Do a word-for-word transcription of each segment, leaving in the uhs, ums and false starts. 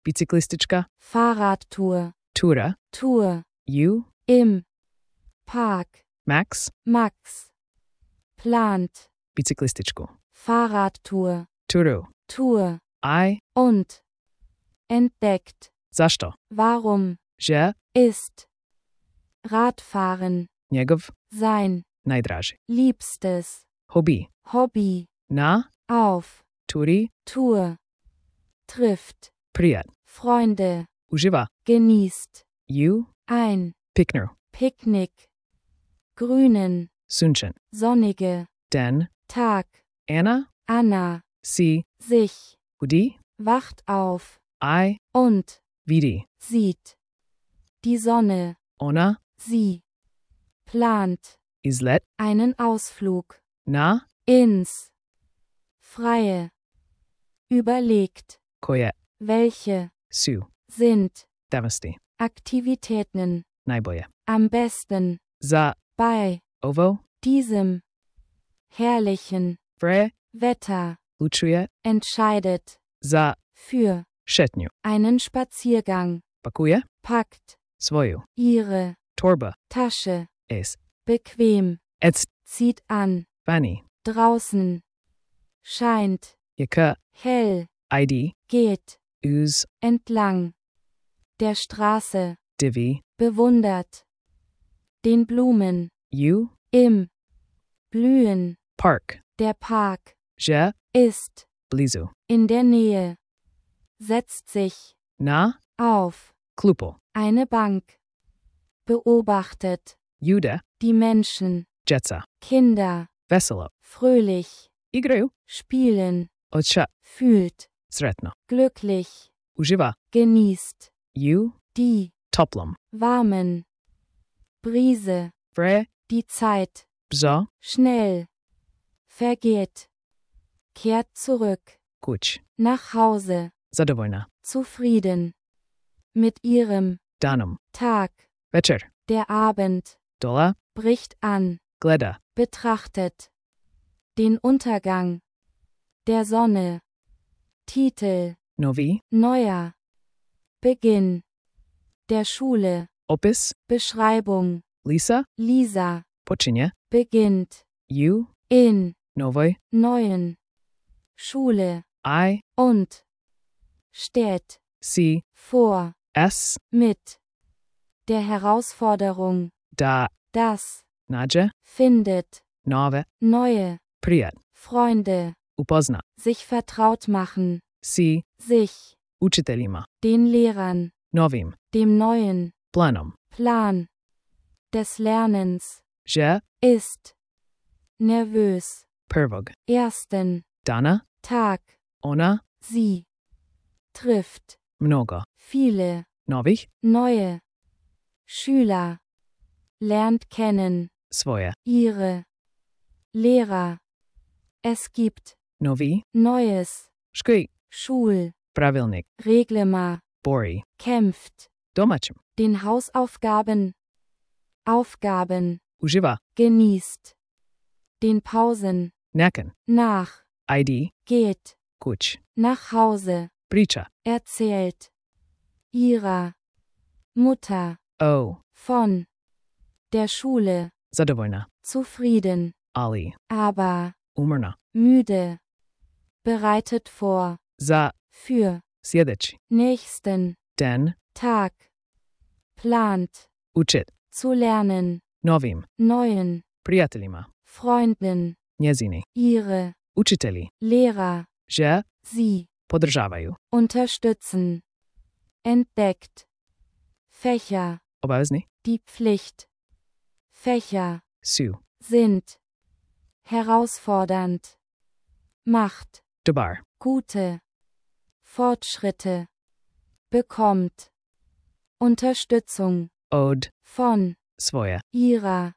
Bicyklistička. Fahrradtour. Tura. Tour. You. Im Park. Max. Max. Plant. Bicyklističku. Fahrradtour. Turu. Tour. I. Und. Entdeckt. Zašto? Warum. Že. Ist. Radfahren. Njegov. Sein. Najdraži. Liebstes. Hobby. Hobby. Na. Auf. Turi. Tour. Trifft. Prijat. Freunde. Uživa. Genießt. You. Ein. Pikner. Picknick. Grünen. Sunčen. Sonnige. Den. Tag. Anna. Anna. Si. Sich. Hudi. Wacht auf. I. Und. Vidi. Sieht. Die Sonne. Ona. Sie. Plant. Izlet. Einen Ausflug. Na. Ins. Freie. Überlegt. Koje. Welche. Su. Sind. Davasti. Aktivitäten. Najbolje. Am besten. Za. Bei. Ovo. Diesem. Herrlichen. Vre. Wetter. Lučuje. Entscheidet. Za. Für. Šetnju. Einen Spaziergang. Pakuje. Packt. Svoju. Ihre. Torba. Tasche. Es. Bequem. Ets. Zieht an. Vani. Draußen. Scheint. Jaka. Hell. Id. Geht. Uz. Entlang. Der Straße. Divi. Bewundert. Den Blumen. You. Im. Blühen. Park. Der Park. Je. Ist. Blizu. In der Nähe. Setzt sich. Na. Auf. Klupo. Eine Bank. Beobachtet. Jude. Die Menschen. Jetsa. Kinder. Veselo. Fröhlich. Igraju. Spielen. Odsha. Fühlt. Sretno. Glücklich. Uživa. Genießt. You. Die. Toplom. Warmen. Brise. Vre. Die Zeit. Bzo. Schnell. Vergeht. Kehrt zurück. Kuch. Nach Hause. Zadovoljna. Zufrieden. Mit ihrem. Danom. Tag. Večer. Der Abend. Dola. Bricht an. Gleda. Betrachtet. Den Untergang. Der Sonne. Titel. Novi. Neuer. Beginn. Der Schule. Opis. Beschreibung. Lisa. Lisa. Počinje. Beginnt. You. In. Novoj. Neuen. Schule. I. Und. Steht. Si. Vor. S. Mit. Der Herausforderung. Da. Das. Nađe. Findet. Nove. Neue. Prijat. Freunde. Upozna. Sich vertraut machen. Si. Sich. Učiteljima. Den Lehrern. Novim. Dem neuen. Planom. Plan. Des Lernens. Je. Ist. Nervös. Prvog. Ersten. Dana. Tag. Ona. Sie. Trifft. Mnogo. Viele. Novih. Neue. Schüler. Lernt kennen. Svoje. Ihre. Lehrer. Es gibt. Novi. Neues. Škoj. Schul. Pravilnik. Reglement. Bori. Kämpft. Domaćem. Den Hausaufgaben. Aufgaben. Uživa. Genießt. Den Pausen. Neken. Nach. Id. Geht. Kuć. Nach Hause. Priča. Erzählt. Ihrer. Mutter. O. Von. Der Schule. Zadovoljna. Zufrieden. Ali. Aber. Umrna. Müde. Bereitet vor. Za. Für. Sljedeći. Nächsten. Den. Tag. Plant. Učit. Zu lernen. Novim. Neuen. Prijateljima. Freunden. Njezini. Ihre. Učitelji. Lehrer. Je. Sie. Podržavaju. Unterstützen. Entdeckt. Fächer. Obavezni. Die Pflicht. Fächer. Su. Sind. Herausfordernd. Macht. Dobar. Gute. Fortschritte. Bekommt. Unterstützung. Od. Von. Svoje. Ihrer.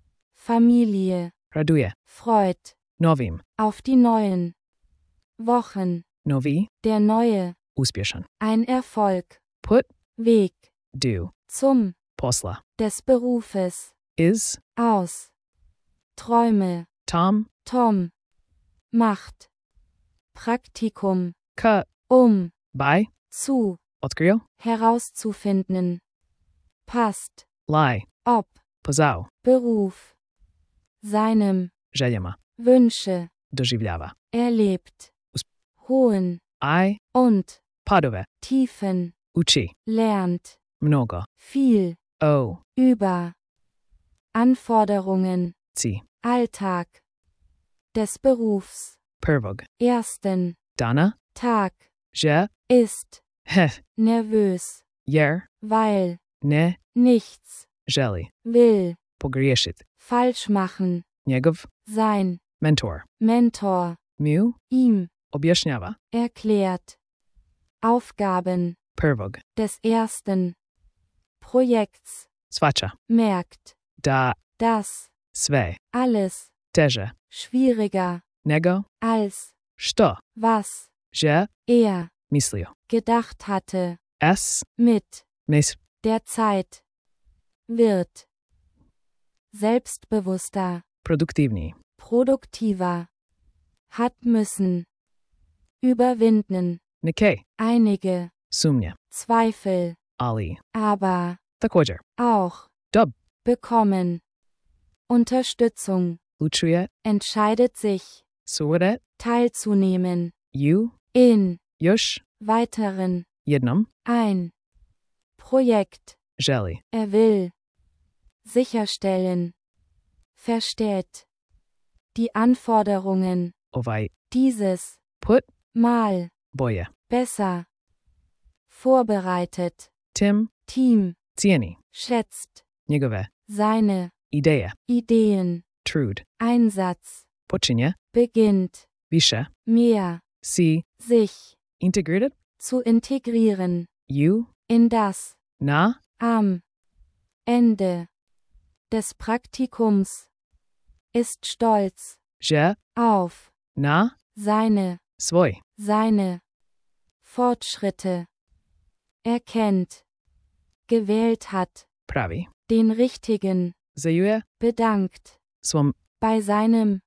Familie. Raduje. Freut. Novim. Auf die neuen. Wochen. Novi. Der neue. Uspješan. Ein Erfolg. Put. Weg. Do. Zum. Posla. Des Berufes. Is. Aus. Träume. Tom. Tom. Macht. Praktikum. Ka. Um. By. Zu. Odkrył? herauszufinden, passt, Lie. ob, Poznał. Beruf, seinem, Żelje ma. Wünsche, Dożywлява. erlebt, hohen I. und Падове. tiefen, Uči. lernt, Mnogo. viel, O. über, Anforderungen, Ci. Alltag, des Berufs, Prvog. ersten, Dana. Tag, Že. ist, Heh. nervös, Jer. weil, Ne. nichts, Želi. will, Pogriješit. falsch machen, Njegov. sein, Mentor. Mentor, Mu. ihm, Objašnjava. erklärt, Aufgaben, Prvog. des ersten, Projekts, Svača. merkt, Da. dass, Sve. alles, Teže. schwieriger, Nego. als, Što. was, Že. er, Mislio. gedacht hatte, S. mit, Mis. der Zeit, wird, selbstbewusster, Produktivniji. produktiver, hat müssen, überwinden, Neke. einige, Sumnje. Zweifel, Ali. aber, Također. auch, Dub. bekommen, Unterstützung, Lučuje. entscheidet sich, Suvede. teilzunehmen, Ju. in, Još. weiteren, Jednom. ein, Projekt, Želi. er will, sicherstellen, versteht, die Anforderungen, Ovaj. dieses, Put. Mal, Boje. besser, vorbereitet, Tim. Team, Cijeni. schätzt, Njegove. seine, Ideje. Ideen, Trud. Einsatz, Počinje. beginnt, Više. mehr, Si. sich, Integrated. zu integrieren, Ju. in das, Na. am Ende des Praktikums, ist stolz, Že. auf, Na. seine, Svoj. seine Fortschritte, erkennt, gewählt hat, Pravi. den richtigen, Zajuje. bedankt, Svom. bei seinem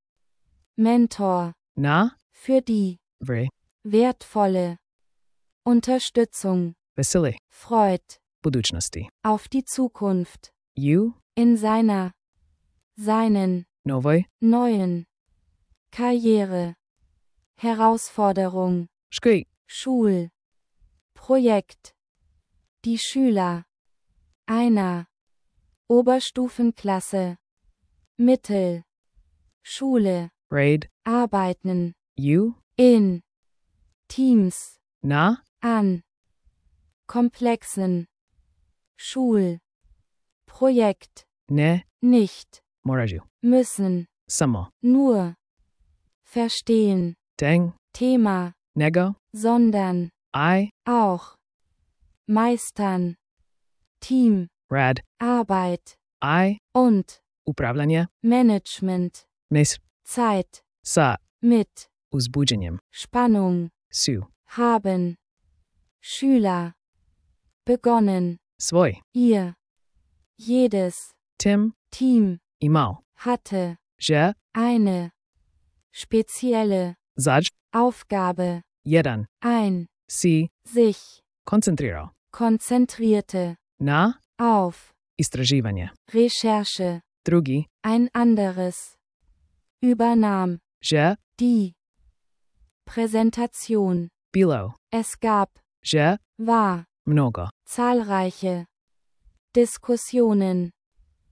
Mentor, Na. für die Vri. wertvolle Unterstützung, Veseli. freut, Budućnosti. auf die Zukunft, Ju. in seiner, seinen, Novoj. neuen Karriere, Herausforderung, Škoj. Schul, Projekt, die Schüler, einer, Oberstufenklasse, Mittel, Schule, Raid. arbeiten, Ju. in, Teams, Na. an, komplexen, Schul, Projekt, Ne. nicht, Moraju. müssen, Samo. nur, verstehen, Deng. Thema, Nego. sondern, I. auch, meistern, Team, Rad. Arbeit, I. und, Upravljanje. Management, Mes. Zeit, Sa. mit, Uzbuđenjem. Spannung, Su. haben, Schüler, begonnen, Svoj. ihr, jedes, Tim. Team, Imao. hatte, Že. eine, spezielle, Zađ. Aufgabe, Jedan. ein, Si. sich, Koncentrirao. konzentrierte, Na. auf, Istraživanje. Recherche, Drugi. ein anderes, übernahm, Že. die, Präsentation, Bilo. es gab, Že. war, Mnogo. zahlreiche, Diskussionen,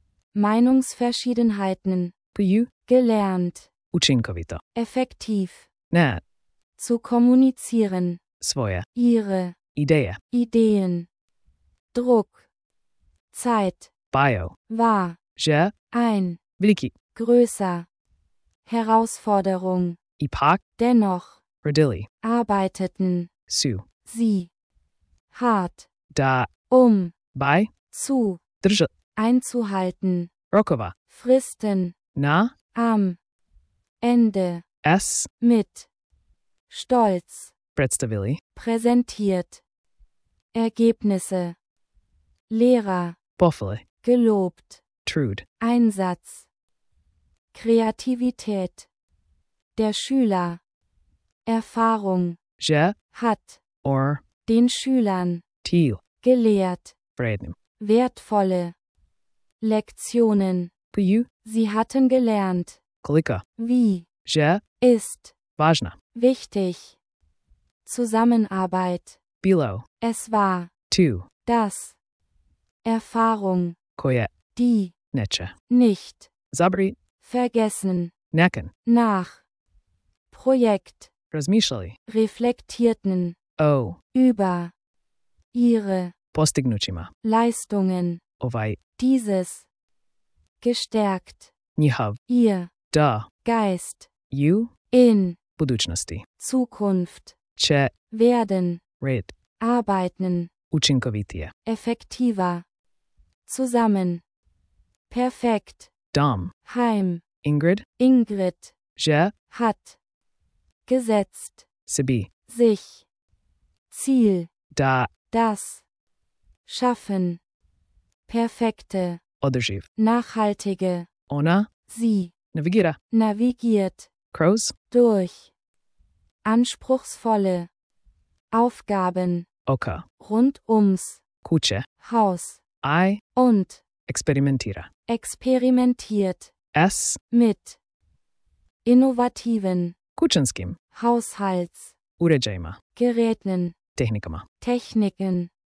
Meinungsverschiedenheiten, Piju. gelernt, Učinkovito. effektiv, Ne. zu kommunizieren, Svoje. ihre, Ideje. Ideen, Druck, Zeit, Bio. war, Že. ein, Veliki. größer, Herausforderung, Ipak. dennoch, Rodili. arbeiteten, Su. sie, hart, Da. um, By. zu, Drž. einzuhalten, Rokova. Fristen, Na. am, Ende, S. mit, stolz, Predstavili. präsentiert, Ergebnisse, Lehrer, Pofali. gelobt, Trud. Einsatz, Kreativität, der Schüler, Erfahrung, Že. hat, Or. den Schülern, тіл, gelehrt, вредним. wertvolle Lektionen. Пою, Sie hatten gelernt, клика, wie, же, ist, важна. wichtig. Zusammenarbeit. Біло, Es war, ту, das. Erfahrung, коє, die, нече. nicht, Забрі, vergessen, некен, nach. Projekt, розмішали. reflektierten, О, über, ihre, постигнучима. Leistungen, Овай, dieses, gestärkt, ніхав, ihr, да, Geist, ю, in, будучності. Zukunft, Че, werden, ред, arbeiten, учинковітіє. effektiver, zusammen, perfekt, Дам, heim, Інгрид, Ingrid, же, hat, gesetzt, собі. sich, Ziel, Да, das, schaffen, perfekte, одержив. nachhaltige, Она, sie, навігіра. navigiert, Кроз, durch, anspruchsvolle, Aufgaben, ока. rund ums, Куче, Haus, ай, und, експериментіра. experimentiert, Ес, mit, innovativen, кученським. Haushalts, Уреджайма. Geräten, Технікама. Techniken,